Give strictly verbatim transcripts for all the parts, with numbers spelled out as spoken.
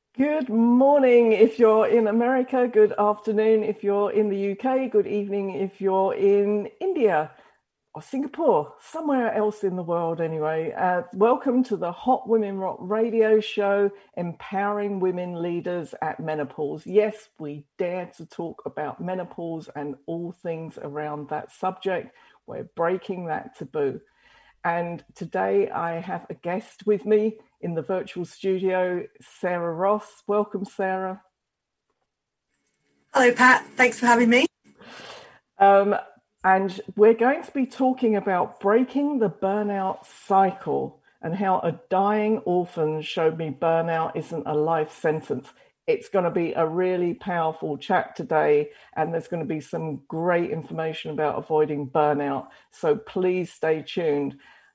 Good morning if you're in America, good afternoon if you're in the U K, good evening if you're in India or Singapore, somewhere else in the world anyway. Uh, welcome to the Hot Women Rock radio show, empowering women leaders at menopause. Yes, we dare to talk about menopause and all things around that subject. We're breaking that taboo. And today I have a guest with me in the virtual studio, Sarah Ross. Welcome, Sarah. Hello, Pat. Thanks for having me. Um, and we're going to be talking about breaking the burnout cycle and how a dying orphan showed me burnout isn't a life sentence. It's going to be a really powerful chat today, and there's going to be some great information about avoiding burnout. So please stay tuned.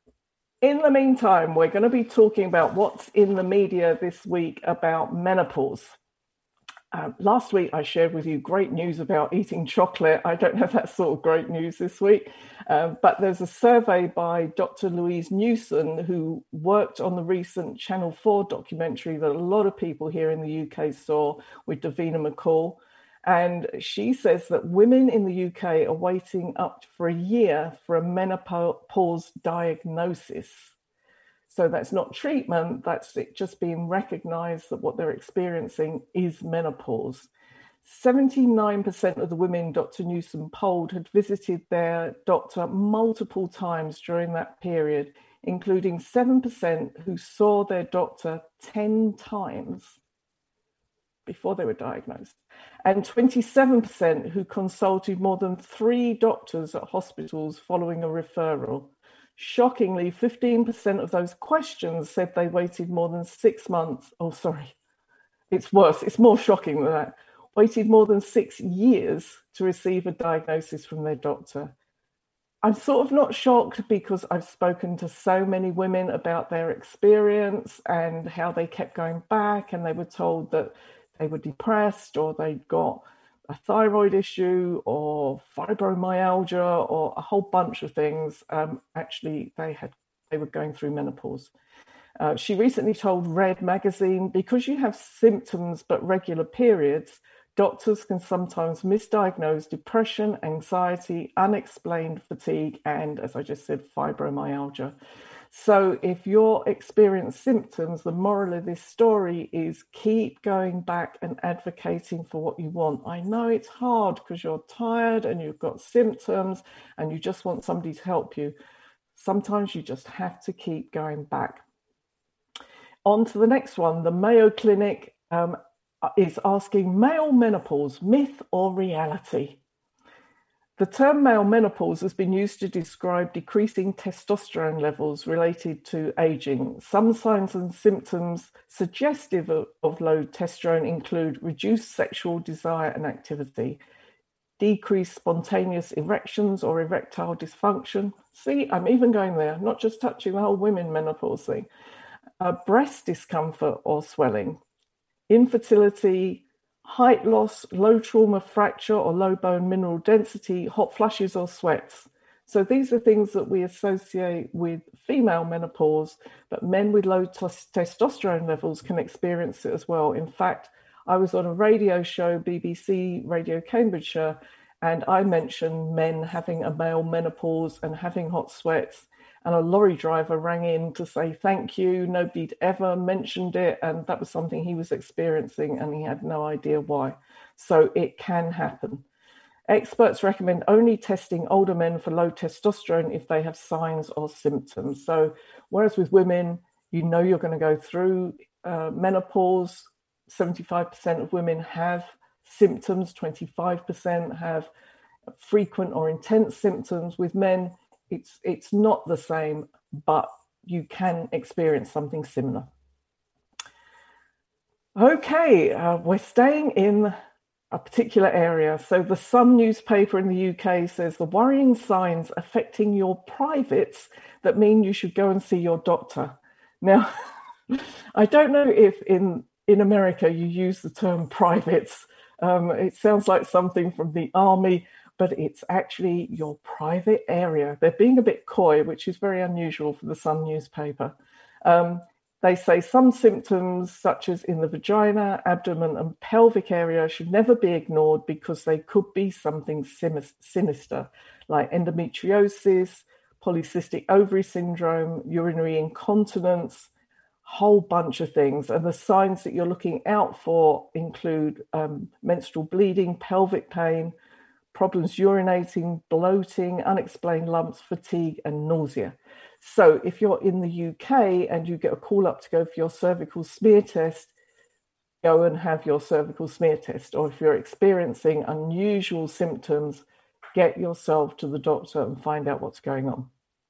In the meantime, we're going to be talking about what's in the media this week about menopause. Uh, last week, I shared with you great news about eating chocolate. I don't have that sort of great news this week, uh, but there's a survey by Doctor Louise Newson, who worked on the recent Channel four documentary that a lot of people here in the U K saw with Davina McCall. And she says that women in the U K are waiting up for a year for a menopause diagnosis. So that's not treatment, that's it just being recognized that what they're experiencing is menopause. seventy-nine percent of the women Doctor Newson polled had visited their doctor multiple times during that period, including seven percent who saw their doctor ten times before they were diagnosed, and twenty-seven percent who consulted more than three doctors at hospitals following a referral. Shockingly, fifteen percent of those questions said they waited more than six months. Oh, sorry, it's worse. It's more shocking than that. Waited more than six years to receive a diagnosis from their doctor. I'm sort of not shocked because I've spoken to so many women about their experience and how they kept going back and they were told that they were depressed or they'd got a thyroid issue or fibromyalgia or a whole bunch of things. Um, actually, they had they were going through menopause. Uh, she recently told Red magazine, because you have symptoms but regular periods, doctors can sometimes misdiagnose depression, anxiety, unexplained fatigue, and, as I just said, fibromyalgia. So if you're experiencing symptoms, the moral of this story is keep going back and advocating for what you want. I know it's hard because you're tired and you've got symptoms and you just want somebody to help you. Sometimes you just have to keep going back. On to the next one. The Mayo Clinic um, is asking, male menopause, myth or reality? The term male menopause has been used to describe decreasing testosterone levels related to aging. Some signs and symptoms suggestive of, of low testosterone include reduced sexual desire and activity, decreased spontaneous erections or erectile dysfunction. See, I'm even going there, not just touching the whole women menopause thing. Uh, breast discomfort or swelling, infertility, height loss, low trauma fracture or low bone mineral density, hot flushes or sweats. So these are things that we associate with female menopause, but men with low t- testosterone levels can experience it as well. In fact, I was on a radio show, B B C Radio Cambridgeshire, and I mentioned men having a male menopause and having hot sweats. And a lorry driver rang in to say thank you. Nobody'd ever mentioned it. And that was something he was experiencing and he had no idea why. So it can happen. Experts recommend only testing older men for low testosterone if they have signs or symptoms. So whereas with women, you know you're going to go through uh, menopause, seventy-five percent of women have symptoms, twenty-five percent have frequent or intense symptoms. With men, It's it's not the same, but you can experience something similar. Okay, uh, we're staying in a particular area. So the Sun newspaper in the U K says the worrying signs affecting your privates that mean you should go and see your doctor. Now, I don't know if in, in America you use the term privates. Um, it sounds like something from the army, but it's actually your private area. They're being a bit coy, which is very unusual for the Sun newspaper. Um, They say some symptoms, such as in the vagina, abdomen, and pelvic area, should never be ignored because they could be something sinister, like endometriosis, polycystic ovary syndrome, urinary incontinence, whole bunch of things. And the signs that you're looking out for include um, menstrual bleeding, pelvic pain, problems urinating, bloating, unexplained lumps, fatigue, and nausea. So if you're in the U K and you get a call up to go for your cervical smear test, go and have your cervical smear test. Or if you're experiencing unusual symptoms, get yourself to the doctor and find out what's going on.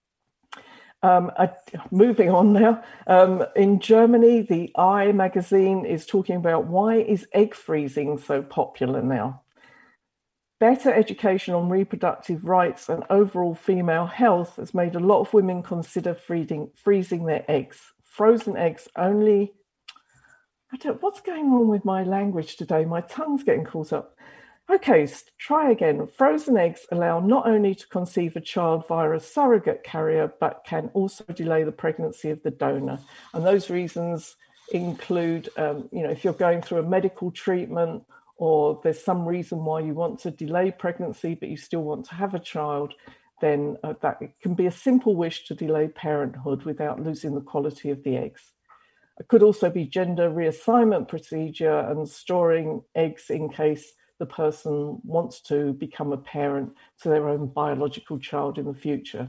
Um, I, moving on now, um, in Germany, the Eye magazine is talking about why is egg freezing so popular now. Better education on reproductive rights and overall female health has made a lot of women consider freezing, freezing their eggs. Frozen eggs only, I don't, what's going on with my language today? My tongue's getting caught up. Okay, try again. Frozen eggs allow not only to conceive a child via a surrogate carrier, but can also delay the pregnancy of the donor. And those reasons include, um, you know, if you're going through a medical treatment, or there's some reason why you want to delay pregnancy, but you still want to have a child, then uh, that it can be a simple wish to delay parenthood without losing the quality of the eggs. It could also be gender reassignment procedure and storing eggs in case the person wants to become a parent to their own biological child in the future.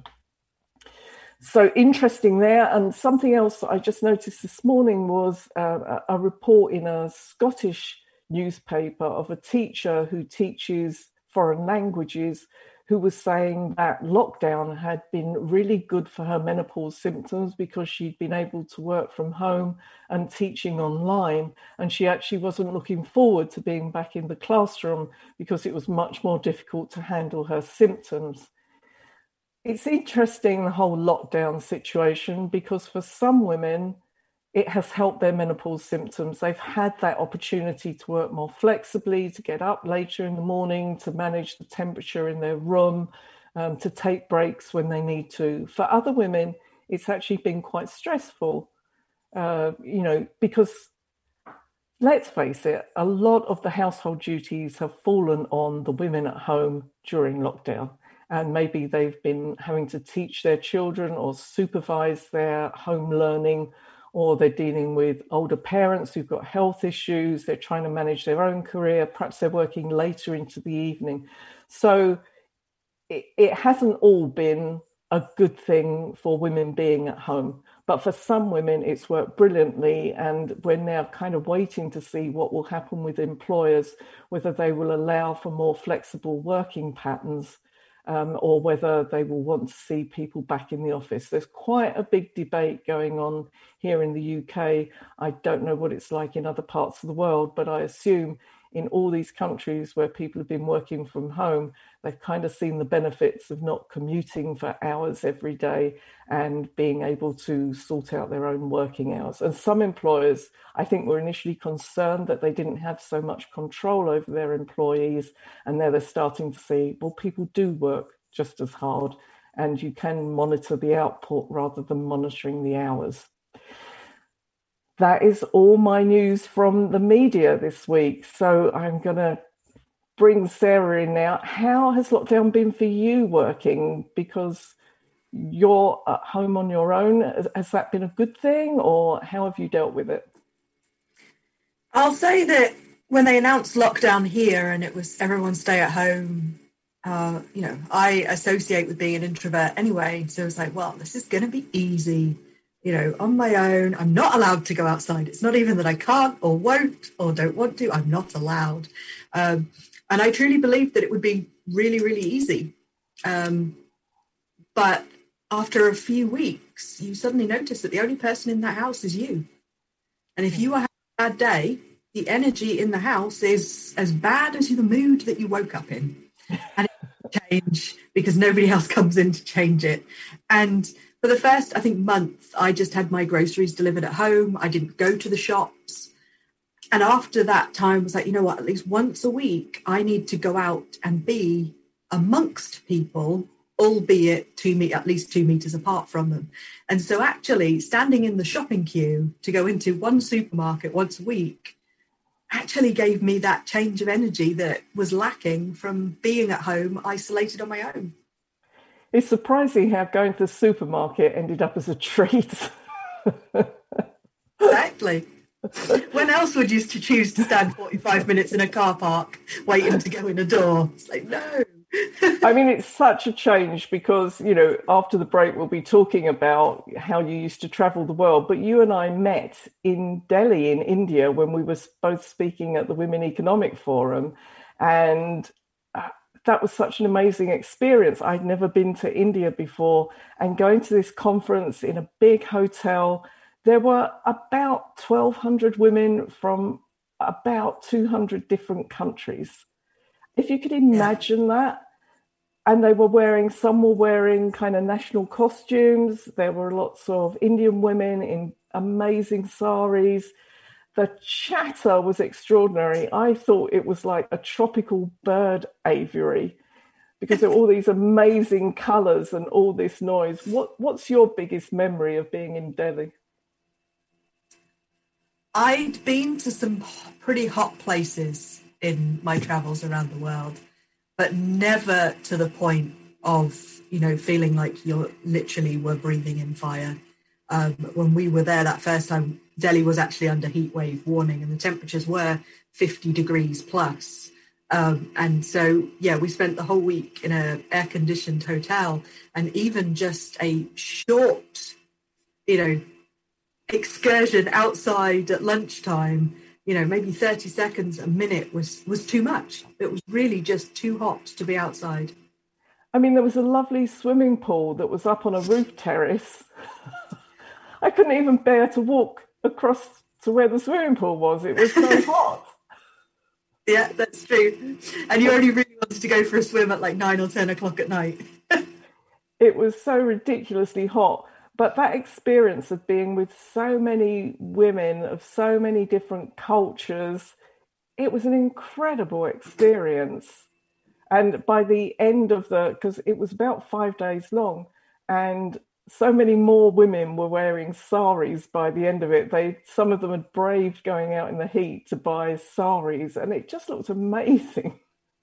So interesting there. And something else that I just noticed this morning was uh, a report in a Scottish newspaper of a teacher who teaches foreign languages who was saying that lockdown had been really good for her menopause symptoms because she'd been able to work from home and teaching online. And she actually wasn't looking forward to being back in the classroom because it was much more difficult to handle her symptoms. It's interesting, the whole lockdown situation, because for some women, it has helped their menopause symptoms. They've had that opportunity to work more flexibly, to get up later in the morning, to manage the temperature in their room, um, to take breaks when they need to. For other women, it's actually been quite stressful, uh, you know, because let's face it, a lot of the household duties have fallen on the women at home during lockdown. And maybe they've been having to teach their children or supervise their home learning, or they're dealing with older parents who've got health issues, they're trying to manage their own career, perhaps they're working later into the evening. So it, it hasn't all been a good thing for women being at home. But for some women, it's worked brilliantly, and we're now kind of waiting to see what will happen with employers, whether they will allow for more flexible working patterns, Um, or whether they will want to see people back in the office. There's quite a big debate going on here in the U K. I don't know what it's like in other parts of the world, but I assume in all these countries where people have been working from home, they've kind of seen the benefits of not commuting for hours every day and being able to sort out their own working hours. And some employers, I think, were initially concerned that they didn't have so much control over their employees. And now they're starting to see, well, people do work just as hard and you can monitor the output rather than monitoring the hours. That is all my news from the media this week. So I'm going to bring Sarah in now. How has lockdown been for you working? Because you're at home on your own. Has that been a good thing, or how have you dealt with it? I'll say that when they announced lockdown here and it was everyone stay at home, uh, you know, I associate with being an introvert anyway. So it was like, well, this is going to be easy. You know, on my own, I'm not allowed to go outside. It's not even that I can't or won't or don't want to. I'm not allowed. Um, and I truly believed that it would be really, really easy. Um, but after a few weeks, you suddenly notice that the only person in that house is you. And if you are having a bad day, the energy in the house is as bad as the mood that you woke up in. And it change because nobody else comes in to change it. And for the first, I think, month, I just had my groceries delivered at home. I didn't go to the shops. And after that time, I was like, you know what, at least once a week, I need to go out and be amongst people albeit two me- at least two meters apart from them. And so actually standing in the shopping queue to go into one supermarket once a week actually gave me that change of energy that was lacking from being at home isolated on my own. It's surprising how going to the supermarket ended up as a treat. Exactly. When else would you choose to stand forty-five minutes in a car park waiting to go in a door? It's like, no. I mean, it's such a change because, you know, after the break, we'll be talking about how you used to travel the world. But you and I met in Delhi in India when we were both speaking at the Women Economic Forum. And that was such an amazing experience. I'd never been to India before, and going to this conference in a big hotel, there were about twelve hundred women from about two hundred different countries. If you could imagine yeah. that, and they were wearing, some were wearing kind of national costumes. There were lots of Indian women in amazing saris. The chatter was extraordinary. I thought it was like a tropical bird aviary because there were all these amazing colors and all this noise. What, what's your biggest memory of being in Delhi? I'd been to some pretty hot places in my travels around the world, but never to the point of, you know, feeling like you're literally were breathing in fire. Um, when we were there that first time, Delhi was actually under heat wave warning and the temperatures were fifty degrees plus. Um, and so, yeah, we spent the whole week in an air-conditioned hotel, and even just a short, you know, excursion outside at lunchtime, you know, maybe thirty seconds, a minute was, was too much. It was really just too hot to be outside. I mean, there was a lovely swimming pool that was up on a roof terrace. I couldn't even bear to walk across to where the swimming pool was. It was so hot. Yeah, that's true. And you only really wanted to go for a swim at like nine or ten o'clock at night. It was so ridiculously hot. But that experience of being with so many women of so many different cultures, it was an incredible experience. And by the end of the, because it was about five days long, and so many more women were wearing saris by the end of it. They, some of them had braved going out in the heat to buy saris, and it just looked amazing.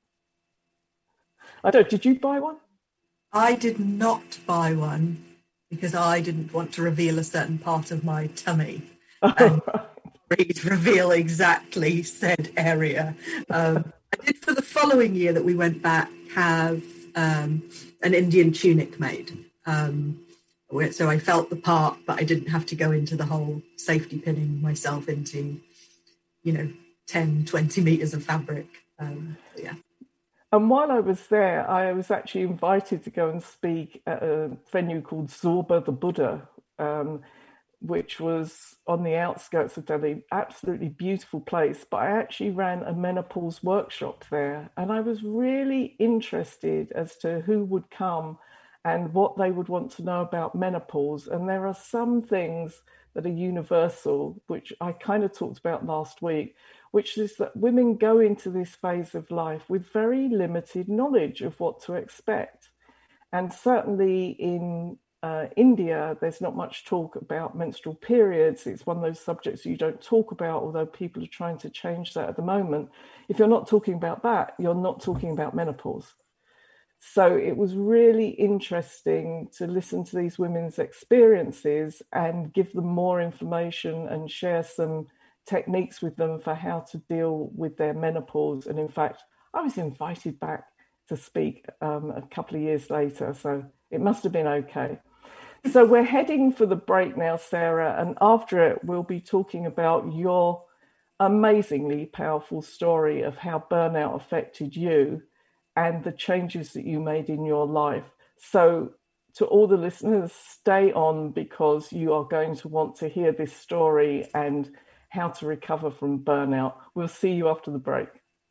I don't, did you buy one? I did not buy one because I didn't want to reveal a certain part of my tummy. And please reveal exactly said area. Um, I did for the following year that we went back have um, an Indian tunic made. Um, So I felt the part, but I didn't have to go into the whole safety pinning myself into, you know, ten, twenty meters of fabric. Um, yeah. And while I was there, I was actually invited to go and speak at a venue called Zorba the Buddha, um, which was on the outskirts of Delhi. Absolutely beautiful place. But I actually ran a menopause workshop there. And I was really interested as to who would come and what they would want to know about menopause. And there are some things that are universal, which I kind of talked about last week, which is that women go into this phase of life with very limited knowledge of what to expect. And certainly in uh, India, there's not much talk about menstrual periods. It's one of those subjects you don't talk about, although people are trying to change that at the moment. If you're not talking about that, you're not talking about menopause. So it was really interesting to listen to these women's experiences and give them more information and share some techniques with them for how to deal with their menopause. And in fact, I was invited back to speak um, a couple of years later, so it must have been okay. So we're heading for the break now, Sarah, and after it, we'll be talking about your amazingly powerful story of how burnout affected you and the changes that you made in your life. So to all the listeners, stay on because you are going to want to hear this story and how to recover from burnout. We'll see you after the break.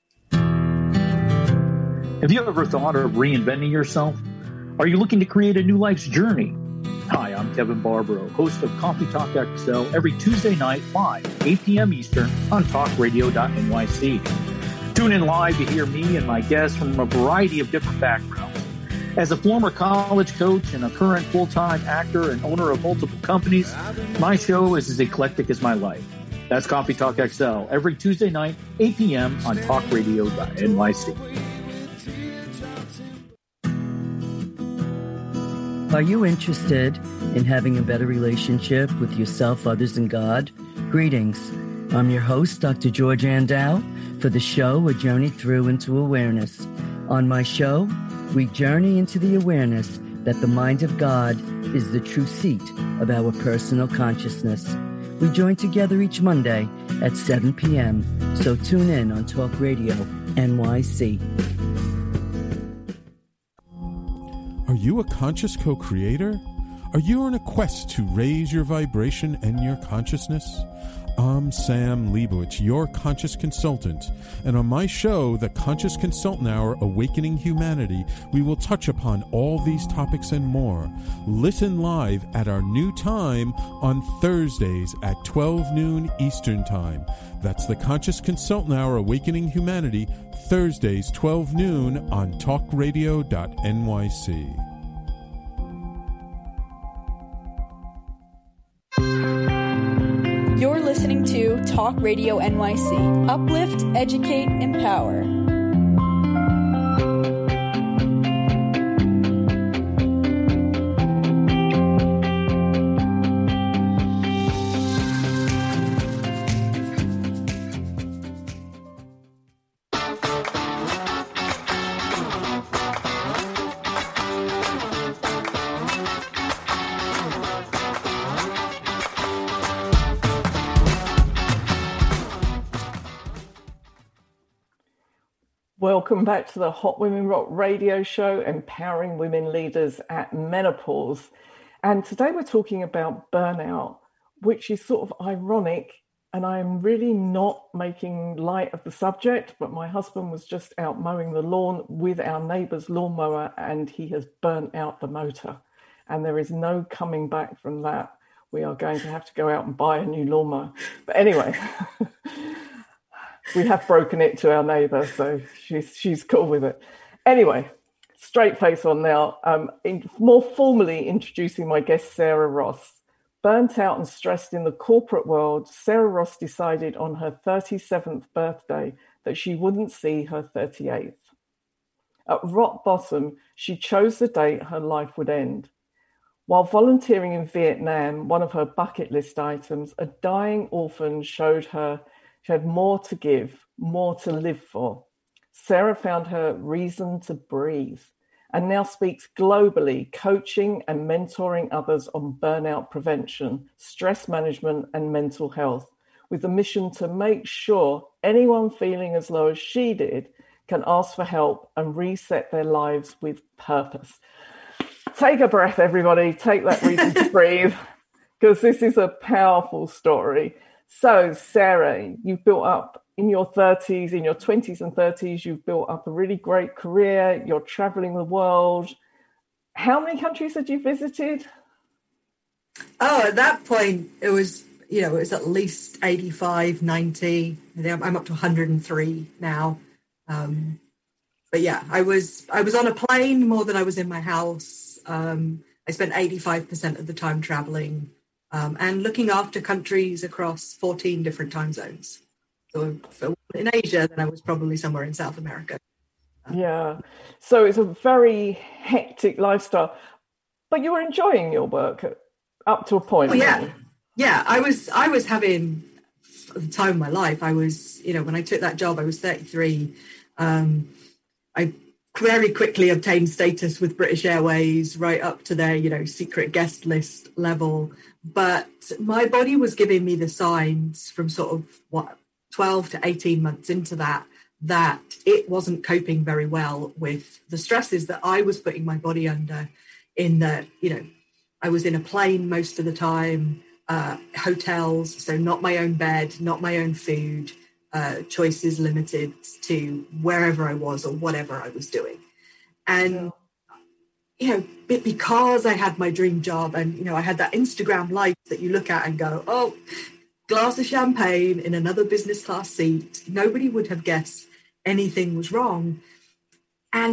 Have you ever thought of reinventing yourself? Are you looking to create a new life's journey? Hi, I'm Kevin Barbaro, host of Coffee Talk X L every Tuesday night live, eight p.m. Eastern on talk radio dot N Y C. Tune in live to hear me and my guests from a variety of different backgrounds. As a former college coach and a current full-time actor and owner of multiple companies, my show is as eclectic as my life. That's Coffee Talk X L every Tuesday night, eight p.m. on talk radio dot N Y C. Are you interested in having a better relationship with yourself, others, and God? Greetings. I'm your host, Doctor George Andow, for the show A Journey Through into Awareness. On my show, we journey into the awareness that the mind of God is the true seat of our personal consciousness. We join together each Monday at seven p.m., so tune in on Talk Radio N Y C. Are you a conscious co-creator? Are you on a quest to raise your vibration and your consciousness? I'm Sam Leibowitz, your conscious consultant, and on my show, The Conscious Consultant Hour, Awakening Humanity, we will touch upon all these topics and more. Listen live at our new time on Thursdays at twelve noon Eastern Time. That's The Conscious Consultant Hour, Awakening Humanity, Thursdays, twelve noon on talk radio dot N Y C. You're listening to Talk Radio N Y C. Uplift, educate, empower. Welcome back to the Hot Women Rock radio show, empowering women leaders at menopause. And today we're talking about burnout, which is sort of ironic. And I'm really not making light of the subject, but my husband was just out mowing the lawn with our neighbour's lawnmower and he has burnt out the motor. And there is no coming back from that. We are going to have to go out and buy a new lawnmower. But anyway... We have broken it to our neighbour, so she's she's cool with it. Anyway, straight face on now. Um, in, more formally introducing my guest, Sarah Ross. Burnt out and stressed in the corporate world, Sarah Ross decided on her thirty-seventh birthday that she wouldn't see her thirty-eighth. At rock bottom, she chose the date her life would end. While volunteering in Vietnam, one of her bucket list items, a dying orphan showed her she had more to give, more to live for. Sarah found her reason to breathe and now speaks globally, coaching and mentoring others on burnout prevention, stress management, and mental health, with the mission to make sure anyone feeling as low as she did can ask for help and reset their lives with purpose. Take a breath, everybody. Take that reason to breathe, because this is a powerful story. So, Sarah, you've built up in your thirties, in your twenties and thirties, you've built up a really great career. You're traveling the world. How many countries had you visited? Oh, at that point, it was, you know, it was at least eighty-five, ninety. I'm up to one hundred three now. Um, but yeah, I was I was on a plane more than I was in my house. Um, I spent eighty-five percent of the time traveling. Um, and looking after countries across fourteen different time zones. So if I wasn't in Asia, then I was probably somewhere in South America. Yeah. So it's a very hectic lifestyle, but you were enjoying your work up to a point. Oh, yeah. Yeah. I was, I was having the time of my life. I was, you know, when I took that job, I was thirty-three. Um, I very quickly obtained status with British Airways, right up to their, you know, secret guest list level. But my body was giving me the signs from sort of what twelve to eighteen months into that, that it wasn't coping very well with the stresses that I was putting my body under, in that, you know, I was in a plane most of the time, uh, hotels, so not my own bed, not my own food, uh, choices limited to wherever I was or whatever I was doing. And you know, because I had my dream job and, you know, I had that Instagram life that you look at and go, oh, glass of champagne in another business class seat, nobody would have guessed anything was wrong. And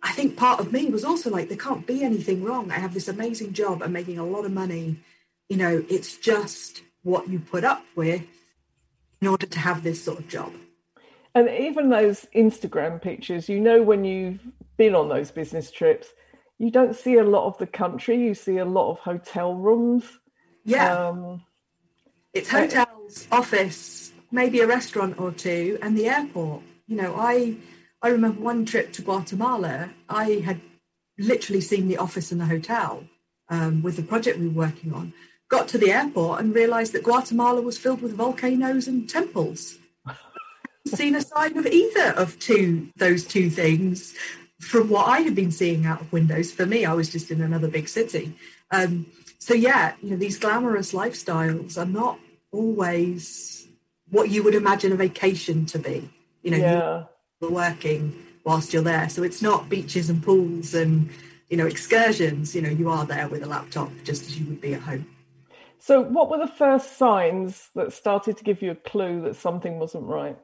I think part of me was also like, there can't be anything wrong. I have this amazing job. I'm making a lot of money. You know, it's just what you put up with in order to have this sort of job. And even those Instagram pictures, you know, when you've been on those business trips, you don't see a lot of the country. You see a lot of hotel rooms. Yeah. Um, it's hotels, office, maybe a restaurant or two, and the airport. You know, I I remember one trip to Guatemala. I had literally seen the office and the hotel um, with the project we were working on. Got to the airport and realised that Guatemala was filled with volcanoes and temples. Seen a sign of either of two those two things from what I had been seeing out of windows. For me, I was just in another big city. Um, so yeah, you know, these glamorous lifestyles are not always what you would imagine a vacation to be. You know, yeah. You're working whilst you're there. So it's not beaches and pools and, you know, excursions. You know, you are there with a laptop just as you would be at home. So what were the first signs that started to give you a clue that something wasn't right?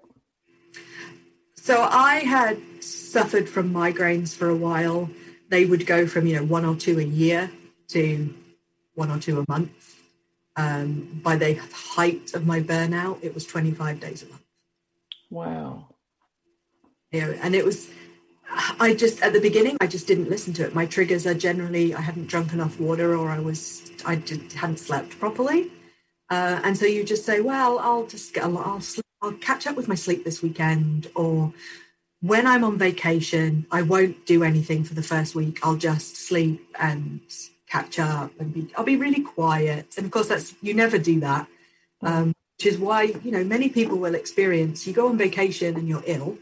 So I had suffered from migraines for a while. They would go from, you know, one or two a year to one or two a month. Um, by the height of my burnout, it was twenty-five days a month. Wow. You know, and it was, I just, at the beginning, I just didn't listen to it. My triggers are generally, I hadn't drunk enough water, or I was, I just hadn't slept properly. Uh, and so you just say, well, I'll just get a lot, I'll sleep. I'll catch up with my sleep this weekend, or when I'm on vacation, I won't do anything for the first week. I'll just sleep and catch up and be, I'll be really quiet. And of course, that's, you never do that, um, which is why, you know, many people will experience, you go on vacation and you're ill,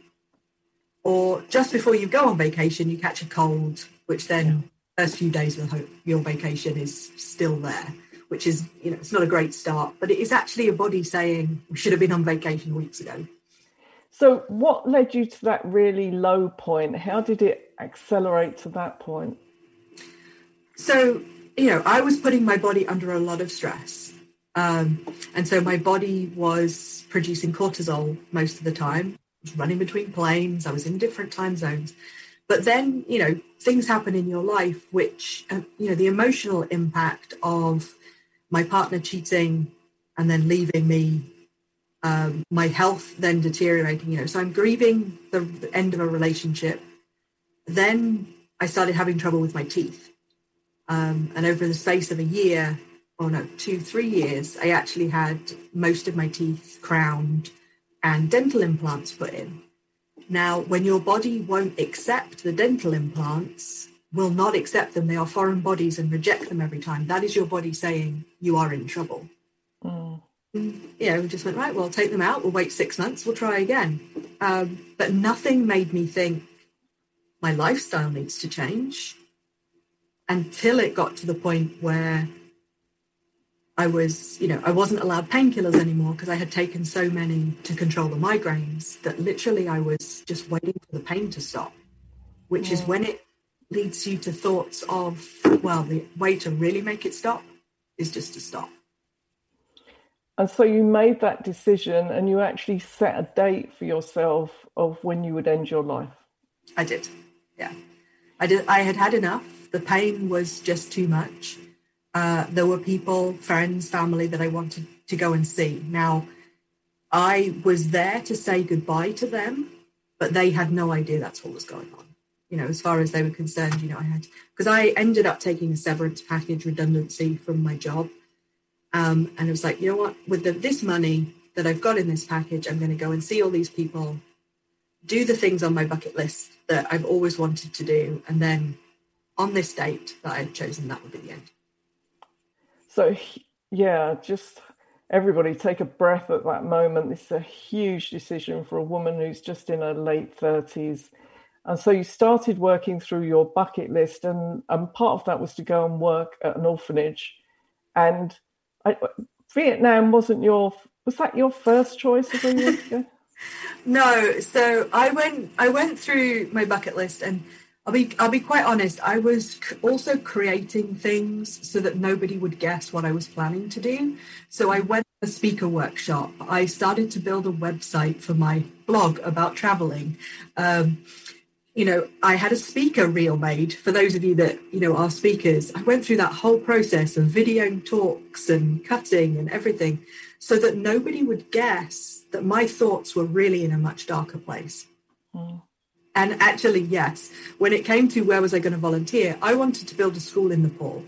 or just before you go on vacation, you catch a cold, which then the first few days of your vacation is still there. Which is, you know, it's not a great start, but it is actually your body saying we should have been on vacation weeks ago. So what led you to that really low point? How did it accelerate to that point? So, you know, I was putting my body under a lot of stress. Um, and so my body was producing cortisol most of the time. I was running between planes. I was in different time zones. But then, you know, things happen in your life, which, uh, you know, the emotional impact of my partner cheating and then leaving me, um, my health then deteriorating, you know, so I'm grieving the, the end of a relationship. Then I started having trouble with my teeth. Um, and over the space of a year, or no, two, three years, I actually had most of my teeth crowned and dental implants put in. Now, when your body won't accept the dental implants, will not accept them, they are foreign bodies, and reject them every time, that is your body saying you are in trouble. Mm. You know, we just went, right, well, take them out, we'll wait six months, we'll try again. Um, but nothing made me think my lifestyle needs to change until it got to the point where I was, you know, I wasn't allowed painkillers anymore because I had taken so many to control the migraines that literally I was just waiting for the pain to stop, which yeah. is when it leads you to thoughts of, well, the way to really make it stop is just to stop. And so you made that decision and you actually set a date for yourself of when you would end your life. I did, yeah. I did. I had had enough. The pain was just too much. Uh, there were people, friends, family that I wanted to go and see. Now, I was there to say goodbye to them, but they had no idea that's what was going on. You know, as far as they were concerned, you know, I had, because I ended up taking a severance package redundancy from my job. Um, and it was like, you know what, with the, this money that I've got in this package, I'm going to go and see all these people, do the things on my bucket list that I've always wanted to do. And then on this date that I had chosen, that would be the end. So, yeah, just everybody take a breath at that moment. It's a huge decision for a woman who's just in her late thirties. And so you started working through your bucket list, and, and part of that was to go and work at an orphanage. And I, Vietnam wasn't your, was that your first choice of where you wanted to go? No, so I went I went through my bucket list, and I'll be I'll be quite honest, I was also creating things so that nobody would guess what I was planning to do. So I went to a speaker workshop. I started to build a website for my blog about traveling. Um, you know, I had a speaker reel made. For those of you that, you know, are speakers, I went through that whole process of videoing talks and cutting and everything so that nobody would guess that my thoughts were really in a much darker place. Mm. And actually, yes, when it came to where was I going to volunteer, I wanted to build a school in Nepal.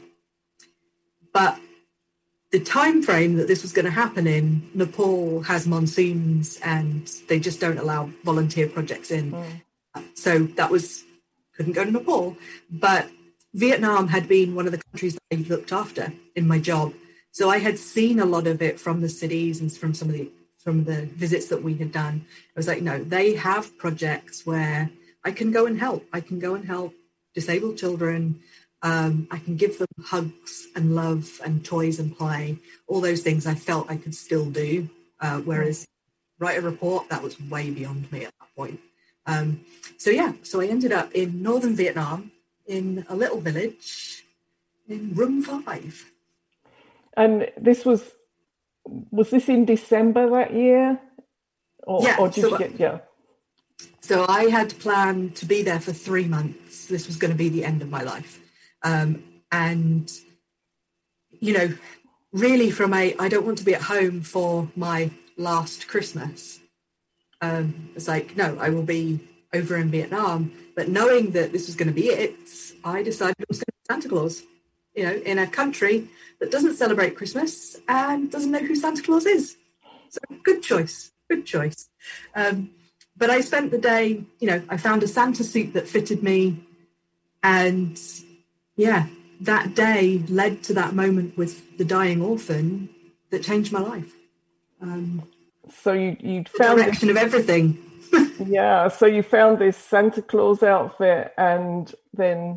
But the time frame that this was going to happen in, Nepal has monsoons and they just don't allow volunteer projects in. Mm. So that was, couldn't go to Nepal. But Vietnam had been one of the countries that I looked after in my job. So I had seen a lot of it from the cities and from some of the from the visits that we had done. I was like, no, they have projects where I can go and help. I can go and help disabled children. Um, I can give them hugs and love and toys and play. All those things I felt I could still do. Uh, whereas write a report, that was way beyond me at that point. Um, so yeah, so I ended up in northern Vietnam in a little village in room five. And this was, was this in December that year? Or, yeah. Or did so, you get, yeah. So I had planned to be there for three months. This was going to be the end of my life. Um, and, you know, really from a, I don't want to be at home for my last Christmas. Um, it's like, no, I will be over in Vietnam. But knowing that this was going to be it, I decided it was going to be Santa Claus, you know, in a country that doesn't celebrate Christmas and doesn't know who Santa Claus is. So good choice, good choice. Um, but I spent the day, you know, I found a Santa suit that fitted me. And yeah, that day led to that moment with the dying orphan that changed my life. Um, so you you the found direction this, of everything. Yeah, so you found this Santa Claus outfit, and then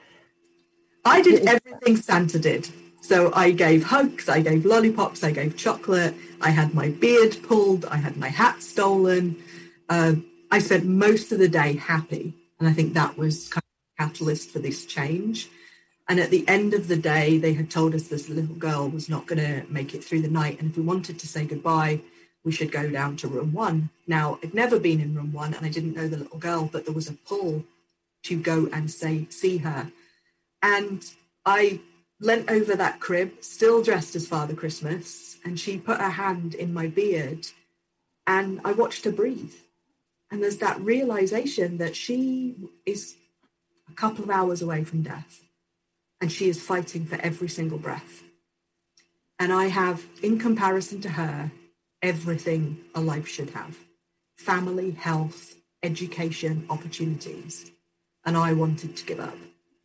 I did everything Santa did. So I gave hugs, I gave lollipops, I gave chocolate. I had my beard pulled, I had my hat stolen. Uh, I spent most of the day happy, and I think that was kind of a catalyst for this change. And at the end of the day, they had told us this little girl was not going to make it through the night. And if we wanted to say goodbye, we should go down to room one. Now, I'd never been in room one and I didn't know the little girl, but there was a pull to go and say, see her. And I leant over that crib, still dressed as Father Christmas, and she put her hand in my beard and I watched her breathe. And there's that realization that she is a couple of hours away from death. And she is fighting for every single breath. And I have, in comparison to her, everything a life should have. Family, health, education, opportunities. And I wanted to give up.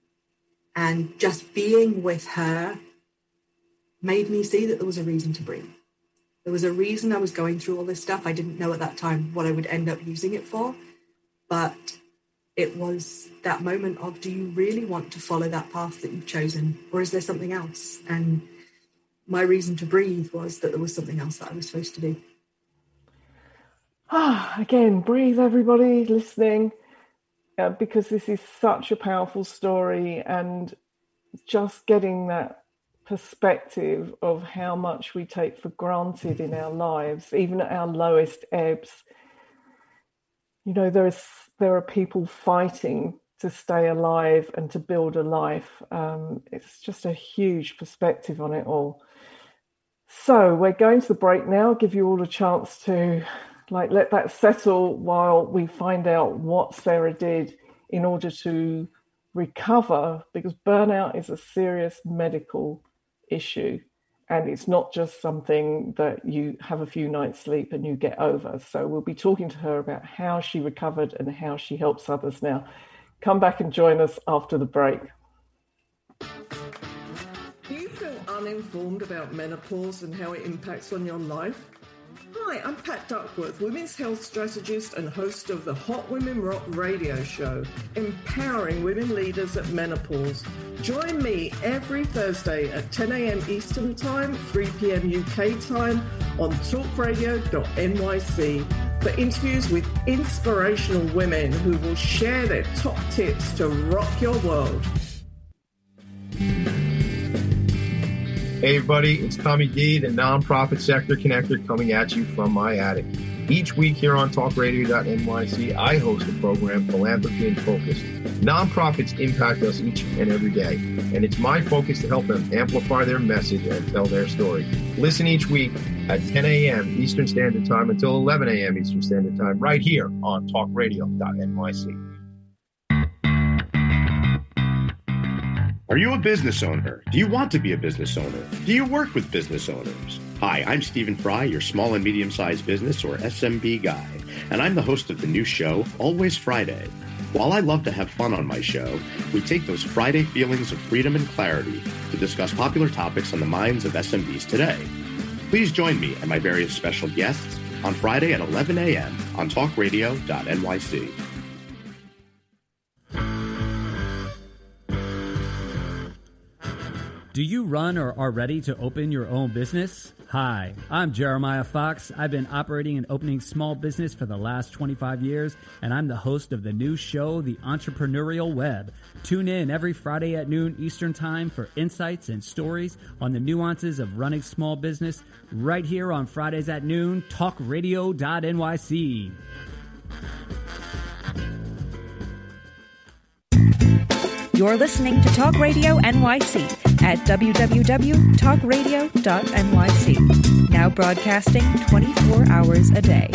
And just being with her made me see that there was a reason to breathe. There was a reason I was going through all this stuff. I didn't know at that time what I would end up using it for. But it was that moment of, do you really want to follow that path that you've chosen? Or is there something else? And my reason to breathe was that there was something else that I was supposed to do. Ah, again, breathe, everybody listening, uh, because this is such a powerful story, and just getting that perspective of how much we take for granted in our lives, even at our lowest ebbs. You know, there is there are people fighting to stay alive and to build a life. Um, it's just a huge perspective on it all. So we're going to the break now. I'll give you all a chance to like let that settle while we find out what Sarah did in order to recover, because burnout is a serious medical issue. And it's not just something that you have a few nights sleep and you get over. So we'll be talking to her about how she recovered and how she helps others now. Come back and join us after the break. Do you feel uninformed about menopause and how it impacts on your life? Hi, I'm Pat Duckworth, women's health strategist and host of the Hot Women Rock radio show, empowering women leaders at menopause. Join me every Thursday at ten a.m. Eastern Time, three p.m. U K time on talk radio dot n y c for interviews with inspirational women who will share their top tips to rock your world. Hey everybody, it's Tommy D, the nonprofit sector connector, coming at you from my attic. Each week here on talk radio dot N Y C, I host a program, Philanthropy in Focus. Nonprofits impact us each and every day, and it's my focus to help them amplify their message and tell their story. Listen each week at ten a.m. Eastern Standard Time until eleven a.m. Eastern Standard Time right here on talk radio dot N Y C. Are you a business owner? Do you want to be a business owner? Do you work with business owners? Hi, I'm Stephen Fry, your small and medium-sized business, or S M B guy, and I'm the host of the new show, Always Friday. While I love to have fun on my show, we take those Friday feelings of freedom and clarity to discuss popular topics on the minds of S M Bs today. Please join me and my various special guests on Friday at eleven a.m. on talk radio dot N Y C. Do you run or are ready to open your own business? Hi, I'm Jeremiah Fox. I've been operating and opening small business for the last twenty-five years, and I'm the host of the new show, The Entrepreneurial Web. Tune in every Friday at noon Eastern Time for insights and stories on the nuances of running small business right here on Fridays at noon, talk radio dot N Y C. You're listening to Talk Radio N Y C at w w w dot talk radio dot N Y C. Now broadcasting twenty-four hours a day.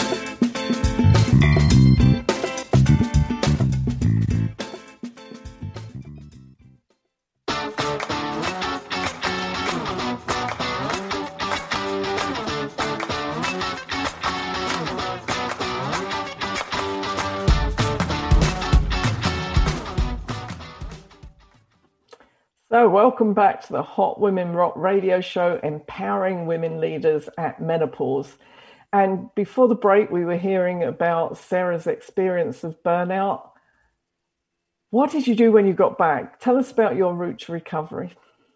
So welcome back to the Hot Women Rock radio show, empowering women leaders at menopause. And before the break, we were hearing about Sarah's experience of burnout. What did you do when you got back? Tell us about your route to recovery.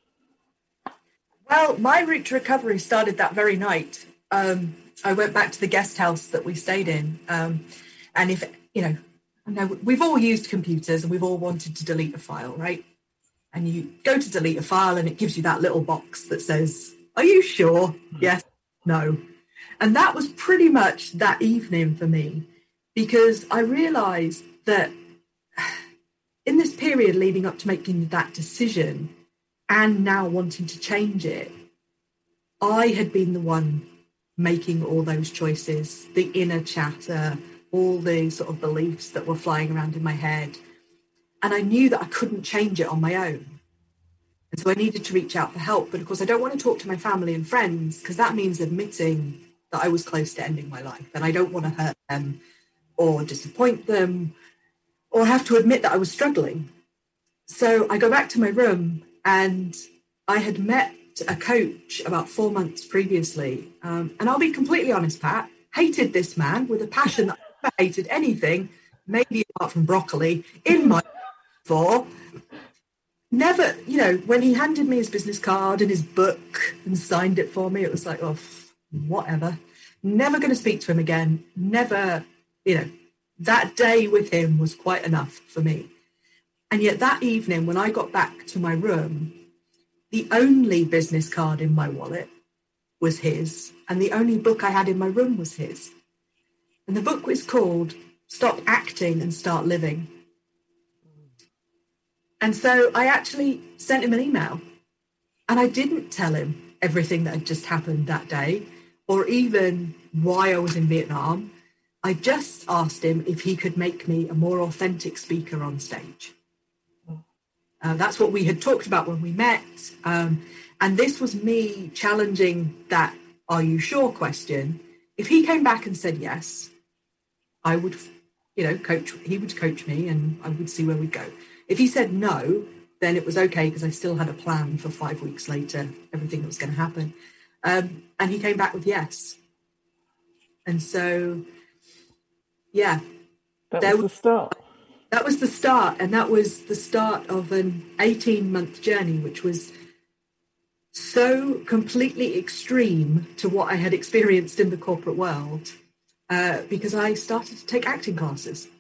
Well, my route to recovery started that very night. Um, I went back to the guest house that we stayed in. Um, and if, you know, I know we've all used computers and we've all wanted to delete a file, right? And you go to delete a file and it gives you that little box that says, are you sure? Yes, no. And that was pretty much that evening for me, because I realized that in this period leading up to making that decision and now wanting to change it, I had been the one making all those choices, the inner chatter, all the sort of beliefs that were flying around in my head. And I knew that I couldn't change it on my own. And so I needed to reach out for help. But of course, I don't want to talk to my family and friends, because that means admitting that I was close to ending my life. And I don't want to hurt them or disappoint them or have to admit that I was struggling. So I go back to my room, and I had met a coach about four months previously. Um, and I'll be completely honest, Pat, hated this man with a passion that I never hated anything, maybe apart from broccoli, in my for never, you know, when he handed me his business card and his book and signed it for me, it was like, oh, whatever. Never going to speak to him again. Never, you know, that day with him was quite enough for me. And yet that evening, when I got back to my room, the only business card in my wallet was his, and the only book I had in my room was his. And the book was called Stop Acting and Start Living. And so I actually sent him an email, and I didn't tell him everything that had just happened that day, or even why I was in Vietnam. I just asked him if he could make me a more authentic speaker on stage. Uh, that's what we had talked about when we met. Um, and this was me challenging that "are you sure" question. If he came back and said yes, I would, you know, coach, he would coach me and I would see where we'd go. If he said no, then it was okay, because I still had a plan for five weeks later, everything that was going to happen. Um, and he came back with yes. And so, yeah. That was the start. That was the start. And that was the start of an eighteen-month journey, which was so completely extreme to what I had experienced in the corporate world, uh, because I started to take acting classes.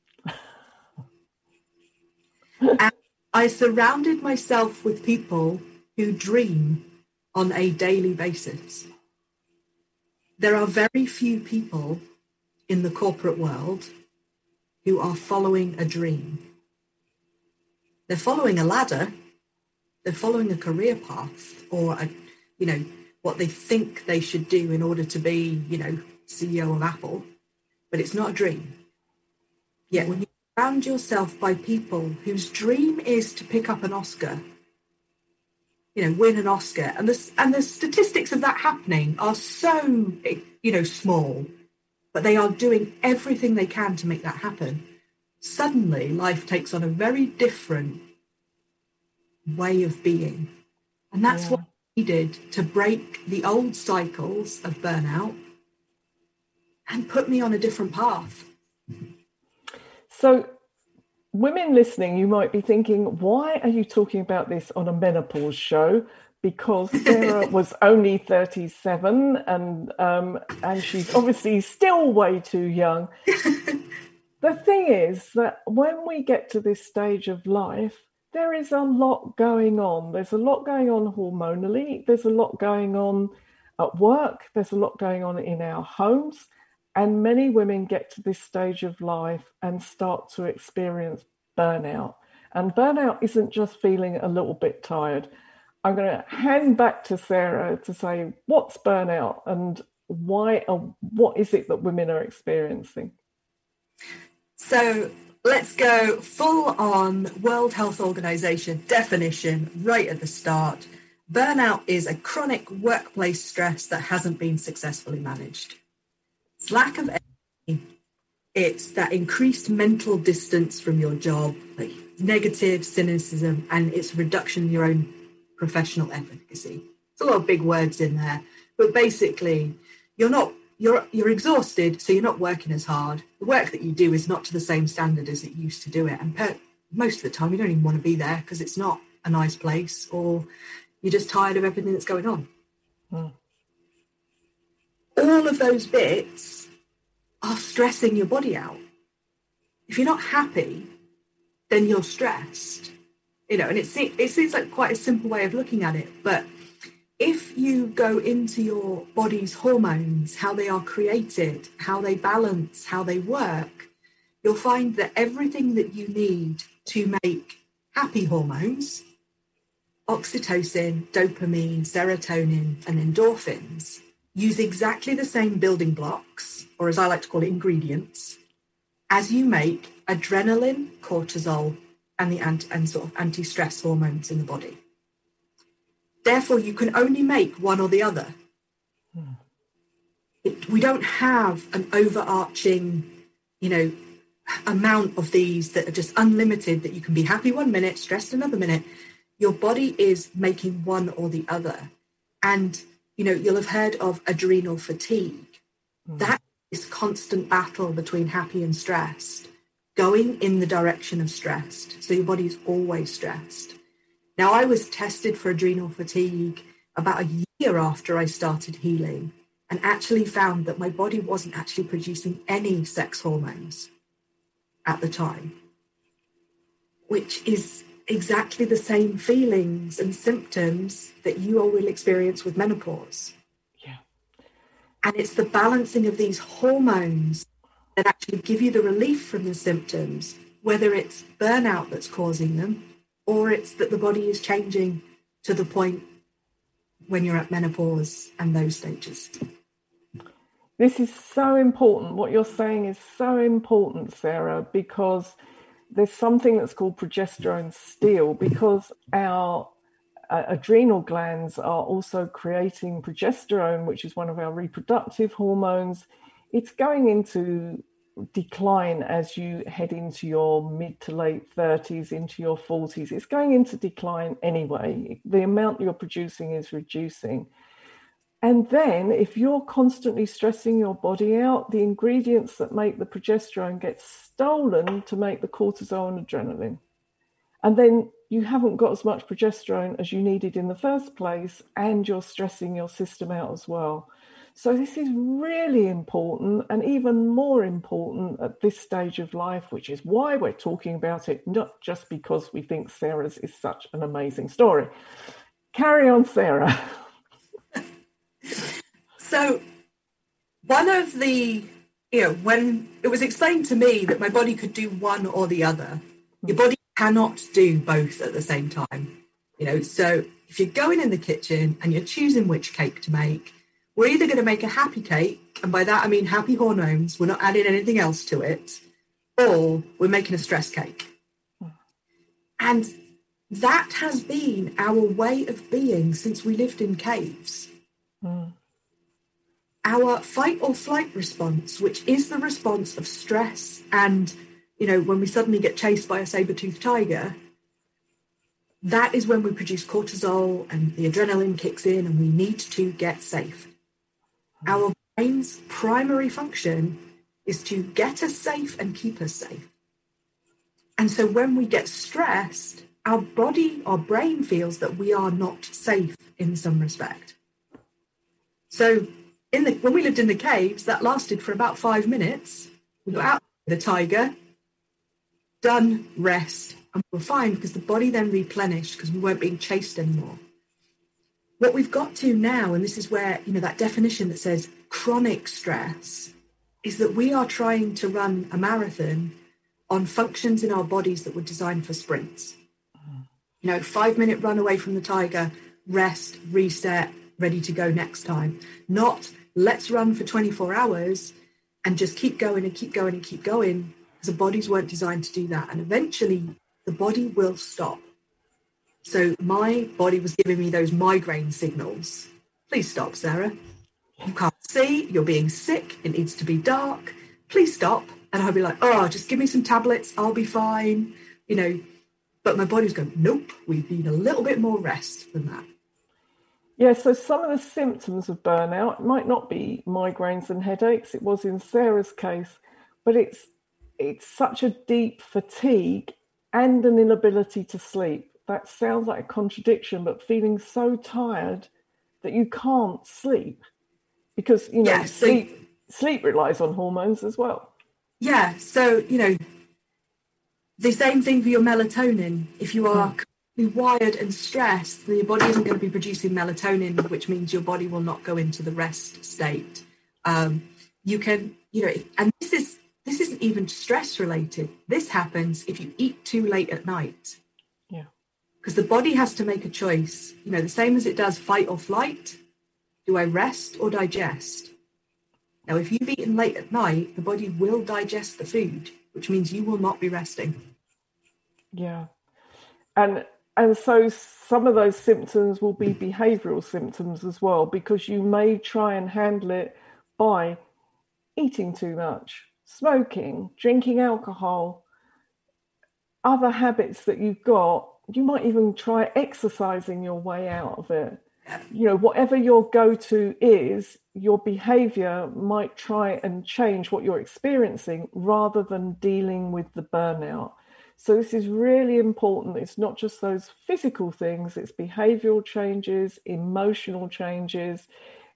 And I surrounded myself with people who dream on a daily basis. There are very few people in the corporate world who are following a dream. They're following a ladder, they're following a career path, or a, you know, what they think they should do in order to be, you know, C E O of Apple, but it's not a dream. Yet when you surround yourself by people whose dream is to pick up an Oscar, you know, win an Oscar, and the, and the statistics of that happening are so, you know, small, but they are doing everything they can to make that happen. Suddenly, life takes on a very different way of being. And that's yeah. what we did to break the old cycles of burnout and put me on a different path. So, women listening, you might be thinking, why are you talking about this on a menopause show? Because Sarah was only thirty-seven and um, and she's obviously still way too young. The thing is that when we get to this stage of life, there is a lot going on. There's a lot going on hormonally. There's a lot going on at work. There's a lot going on in our homes. And many women get to this stage of life and start to experience burnout. And burnout isn't just feeling a little bit tired. I'm going to hand back to Sarah to say, what's burnout and why? Uh, what is it that women are experiencing? So let's go full on World Health Organization definition right at the start. Burnout is a chronic workplace stress that hasn't been successfully managed. It's lack of energy. It's that increased mental distance from your job, like negative cynicism, and it's reduction in your own professional efficacy. It's a lot of big words in there, but basically you're not you're you're exhausted, so you're not working as hard. The work that you do is not to the same standard as it used to do it, and per, most of the time you don't even want to be there because it's not a nice place, or you're just tired of everything that's going on. Hmm. All of those bits are stressing your body out. If you're not happy, then you're stressed. You know, and it, it seems like quite a simple way of looking at it, but if you go into your body's hormones, how they are created, how they balance, how they work, you'll find that everything that you need to make happy hormones, oxytocin, dopamine, serotonin, and endorphins, use exactly the same building blocks, or as I like to call it, ingredients, as you make adrenaline, cortisol, and the anti- and sort of anti-stress hormones in the body. Therefore, you can only make one or the other. Hmm. It, we don't have an overarching, you know, amount of these that are just unlimited, that you can be happy one minute, stressed another minute. Your body is making one or the other. And, you know, you'll have heard of adrenal fatigue. Hmm. That is constant battle between happy and stressed, going in the direction of stressed. So your body is always stressed. Now, I was tested for adrenal fatigue about a year after I started healing, and actually found that my body wasn't actually producing any sex hormones at the time, which is exactly the same feelings and symptoms that you all will experience with menopause. Yeah. And it's the balancing of these hormones that actually give you the relief from the symptoms, whether it's burnout that's causing them, or it's that the body is changing to the point when you're at menopause and those stages. This is so important. What you're saying is so important, Sarah, because there's something that's called progesterone steal, because our uh, adrenal glands are also creating progesterone, which is one of our reproductive hormones. It's going into decline as you head into your mid to late thirties, into your forties. It's going into decline anyway. The amount you're producing is reducing. And then if you're constantly stressing your body out, the ingredients that make the progesterone get stolen to make the cortisol and adrenaline. And then you haven't got as much progesterone as you needed in the first place, and you're stressing your system out as well. So this is really important, and even more important at this stage of life, which is why we're talking about it, not just because we think Sarah's is such an amazing story. Carry on, Sarah. So one of the you know, when it was explained to me that my body could do one or the other, your body cannot do both at the same time. You know, so if you're going in the kitchen and you're choosing which cake to make, we're either going to make a happy cake, and by that I mean happy hormones, we're not adding anything else to it, or we're making a stress cake. And that has been our way of being since we lived in caves. Mm. Our fight or flight response, which is the response of stress and, you know, when we suddenly get chased by a saber-toothed tiger, that is when we produce cortisol and the adrenaline kicks in and we need to get safe. Our brain's primary function is to get us safe and keep us safe. And so when we get stressed, our body, our brain feels that we are not safe in some respect. So in the, when we lived in the caves, that lasted for about five minutes. We got out with the tiger, done, rest, and we were fine because the body then replenished because we weren't being chased anymore. What we've got to now, and this is where, you know, that definition that says chronic stress, is that we are trying to run a marathon on functions in our bodies that were designed for sprints. You know, five minute run away from the tiger, rest, reset, ready to go next time. Not let's run for twenty-four hours and just keep going and keep going and keep going, because the bodies weren't designed to do that. And eventually the body will stop. So my body was giving me those migraine signals. Please stop, Sarah. You can't see, you're being sick, it needs to be dark. Please stop. And I'll be like, oh, just give me some tablets, I'll be fine. You know, but my body's going, nope, we need a little bit more rest than that. Yeah, so some of the symptoms of burnout might not be migraines and headaches. It was in Sarah's case, but it's it's such a deep fatigue and an inability to sleep. That sounds like a contradiction, but feeling so tired that you can't sleep because, you know, yeah, so, sleep, sleep relies on hormones as well. Yeah, so, you know, the same thing for your melatonin. If you are completely wired and stressed, then your body isn't going to be producing melatonin, which means your body will not go into the rest state. Um, you can, you know, and this is this isn't even stress related. This happens if you eat too late at night. Yeah. Because the body has to make a choice, you know, the same as it does fight or flight. Do I rest or digest? Now, if you've eaten late at night, the body will digest the food, which means you will not be resting. Yeah. And and so some of those symptoms will be behavioral symptoms as well, because you may try and handle it by eating too much, smoking, drinking alcohol, other habits that you've got. You might even try exercising your way out of it. You know, whatever your go-to is, your behavior might try and change what you're experiencing rather than dealing with the burnout. So this is really important. It's not just those physical things, it's behavioral changes, emotional changes.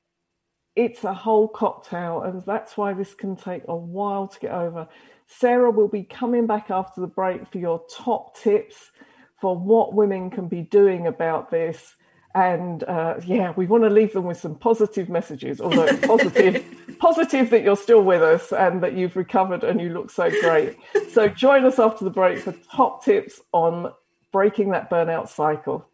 It's a whole cocktail, and that's why this can take a while to get over. Sarah will be coming back after the break for your top tips for what women can be doing about this. And uh, yeah, we want to leave them with some positive messages, although it's positive, positive that you're still with us and that you've recovered and you look so great. So join us after the break for top tips on breaking that burnout cycle.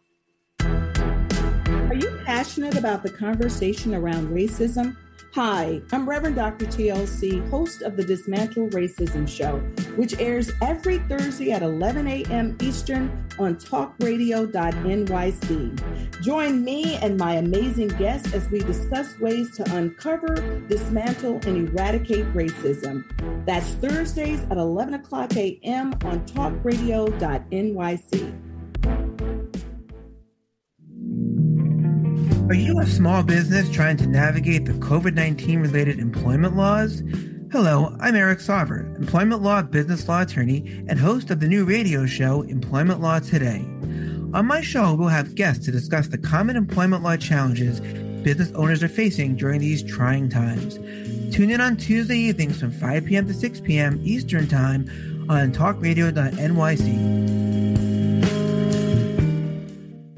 Are you passionate about the conversation around racism? Hi, I'm Reverend Doctor T L C, host of the Dismantle Racism Show, which airs every Thursday at eleven a.m. Eastern on talk radio dot N Y C. Join me and my amazing guests as we discuss ways to uncover, dismantle, and eradicate racism. That's Thursdays at eleven o'clock a.m. on talk radio dot N Y C. Are you a small business trying to navigate the covid nineteen related employment laws? Hello, I'm Eric Sauver, employment law business law attorney and host of the new radio show, Employment Law Today. On my show, we'll have guests to discuss the common employment law challenges business owners are facing during these trying times. Tune in on Tuesday evenings from five p.m. to six p.m. Eastern Time on talk radio dot N Y C.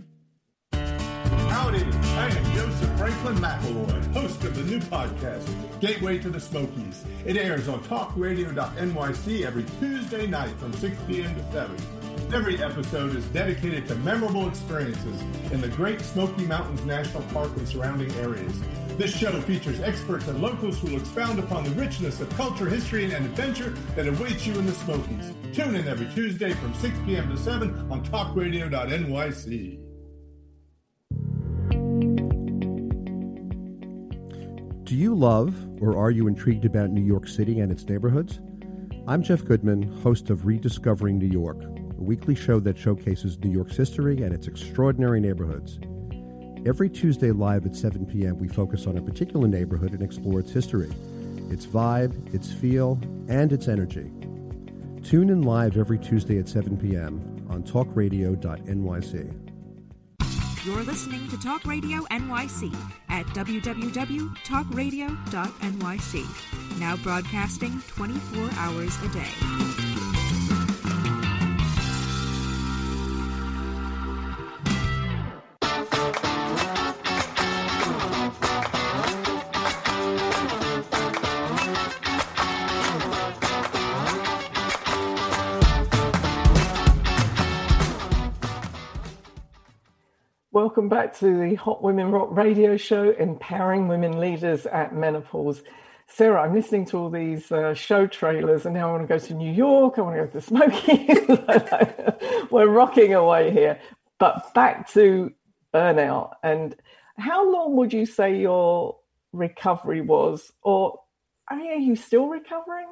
McElroy, host of the new podcast, Gateway to the Smokies. It airs on talk radio dot N Y C every Tuesday night from six p.m. to seven. Every episode is dedicated to memorable experiences in the Great Smoky Mountains National Park and surrounding areas. This show features experts and locals who will expound upon the richness of culture, history, and adventure that awaits you in the Smokies. Tune in every Tuesday from six p.m. to seven on talk radio dot N Y C. Do you love or are you intrigued about New York City and its neighborhoods? I'm Jeff Goodman, host of Rediscovering New York, a weekly show that showcases New York's history and its extraordinary neighborhoods. Every Tuesday live at seven p.m., we focus on a particular neighborhood and explore its history, its vibe, its feel, and its energy. Tune in live every Tuesday at seven p.m. on talk radio dot N Y C. You're listening to Talk Radio N Y C at w w w dot talk radio dot N Y C. Now broadcasting twenty-four hours a day. Welcome back to the Hot Women Rock radio show, empowering women leaders at menopause. Sarah, I'm listening to all these uh, show trailers, and now I want to go to New York. I want to go to the Smokies. We're rocking away here. But back to burnout. And how long would you say your recovery was? Or I mean, are you still recovering?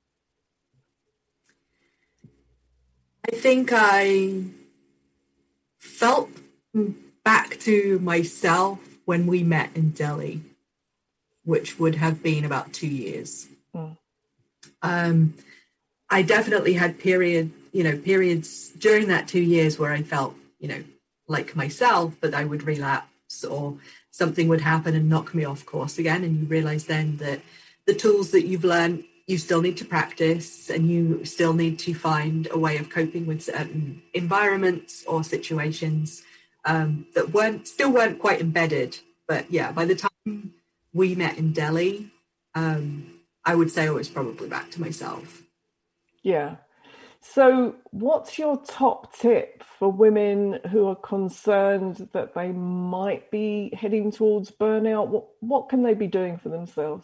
I think I felt back to myself when we met in Delhi, which would have been about two years. Mm. Um, I definitely had period, you know, periods during that two years where I felt, you know, like myself, but I would relapse or something would happen and knock me off course again. And you realize then that the tools that you've learned, you still need to practice, and you still need to find a way of coping with certain environments or situations Um, that weren't still weren't quite embedded. But yeah, by the time we met in Delhi, um, I would say I was probably back to myself. Yeah. So what's your top tip for women who are concerned that they might be heading towards burnout? What, what can they be doing for themselves?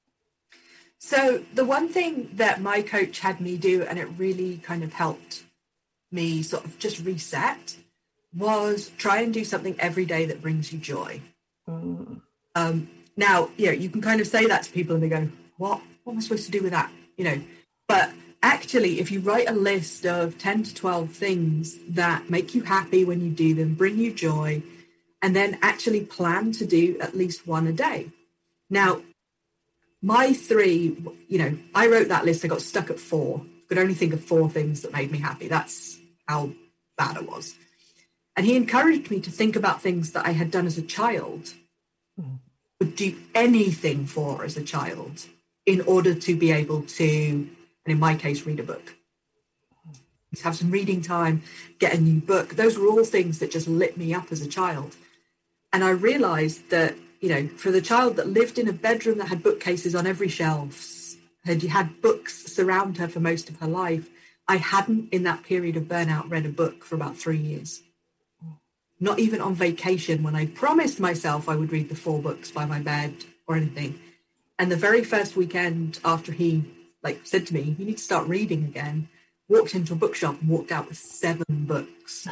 So the one thing that my coach had me do, and it really kind of helped me sort of just reset, was try and do something every day that brings you joy. Mm. Um, now, you know, you can kind of say that to people and they go, what, what am I supposed to do with that? You know, but actually, if you write a list of ten to twelve things that make you happy when you do them, bring you joy, and then actually plan to do at least one a day. Now, my three, you know, I wrote that list, I got stuck at four, could only think of four things that made me happy. That's how bad it was. And he encouraged me to think about things that I had done as a child, mm. would do anything for as a child in order to be able to, and in my case, read a book. Have some reading time, get a new book. Those were all things that just lit me up as a child. And I realized that, you know, for the child that lived in a bedroom that had bookcases on every shelf, had had books surround her for most of her life, I hadn't, in that period of burnout, read a book for about three years. Not even on vacation, when I promised myself I would read the four books by my bed or anything. And the very first weekend after he like said to me, you need to start reading again, walked into a bookshop and walked out with seven books.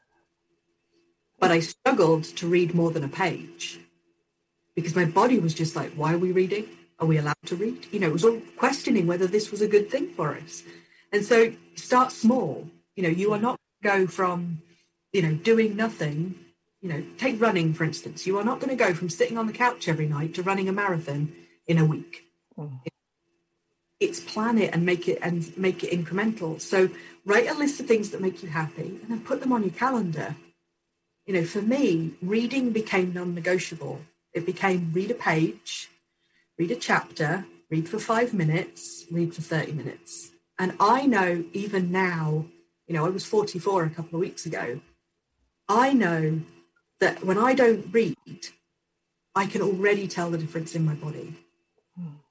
But I struggled to read more than a page because my body was just like, why are we reading? Are we allowed to read? You know, it was all questioning whether this was a good thing for us. And so start small. You know, you are not going to go from, you know, doing nothing. You know, take running, for instance. You are not going to go from sitting on the couch every night to running a marathon in a week. Mm. It's plan it and make it and make it incremental. So write a list of things that make you happy and then put them on your calendar. You know, for me, reading became non-negotiable. It became read a page, read a chapter, read for five minutes, read for thirty minutes. And I know even now, you know, I was forty-four a couple of weeks ago. I know that when I don't read, I can already tell the difference in my body. Hmm.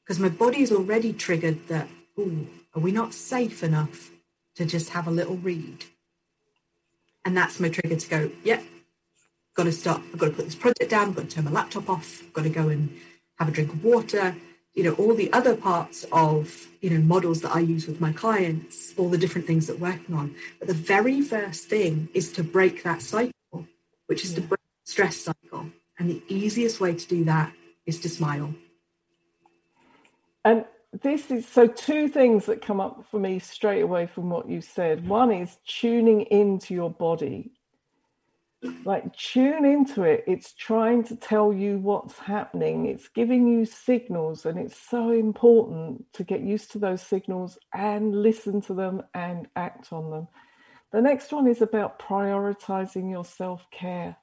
because my body is already triggered that, ooh, are we not safe enough to just have a little read? And that's my trigger to go, yeah, got to stop. I've got to put this project down. I've got to turn my laptop off. I've got to go and have a drink of water. You know, all the other parts of, you know, models that I use with my clients, all the different things that we're working on. But the very first thing is to break that cycle, which is yeah. to break the stress cycle. And the easiest way to do that is to smile. And this is, so two things that come up for me straight away from what you said. One is tuning into your body. Like, tune into it. It's trying to tell you what's happening. It's giving you signals, and it's so important to get used to those signals and listen to them and act on them. The next one is about prioritizing your self-care.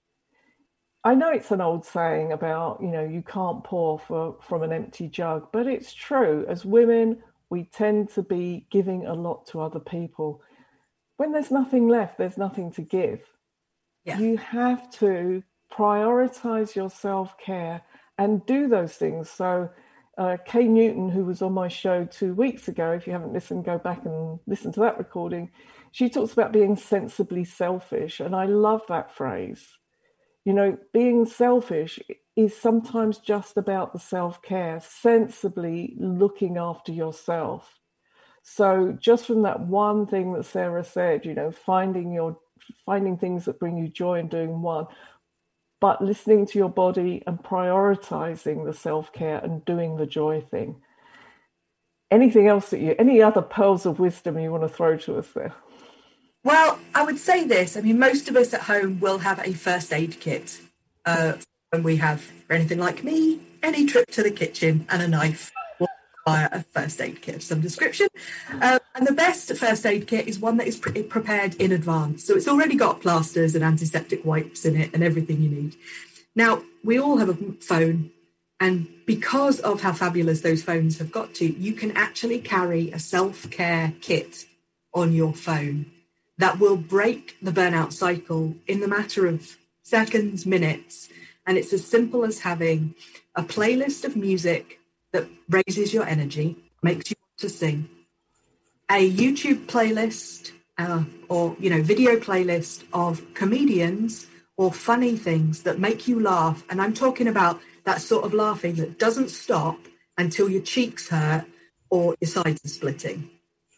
I know it's an old saying about, you know, you can't pour for, from an empty jug, but it's true. As women, we tend to be giving a lot to other people. When there's nothing left, there's nothing to give. Yeah. You have to prioritize your self-care and do those things. So uh, Kay Newton, who was on my show two weeks ago, if you haven't listened, go back and listen to that recording. She talks about being sensibly selfish. And I love that phrase. You know, being selfish is sometimes just about the self-care, sensibly looking after yourself. So just from that one thing that Sarah said, you know, finding your finding things that bring you joy and doing one, but listening to your body and prioritizing the self-care and doing the joy thing. Anything else that you, any other pearls of wisdom you want to throw to us there? Well, I would say this. I mean, most of us at home will have a first aid kit. Uh, when we have, for anything like me, any trip to the kitchen and a knife will require a first aid kit of some description. Uh, and the best first aid kit is one that is pre- prepared in advance. So it's already got plasters and antiseptic wipes in it and everything you need. Now, we all have a phone. And because of how fabulous those phones have got to, you can actually carry a self-care kit on your phone that will break the burnout cycle in the matter of seconds, minutes. And it's as simple as having a playlist of music that raises your energy, makes you want to sing, a YouTube playlist uh, or, you know, video playlist of comedians or funny things that make you laugh. And I'm talking about that sort of laughing that doesn't stop until your cheeks hurt or your sides are splitting.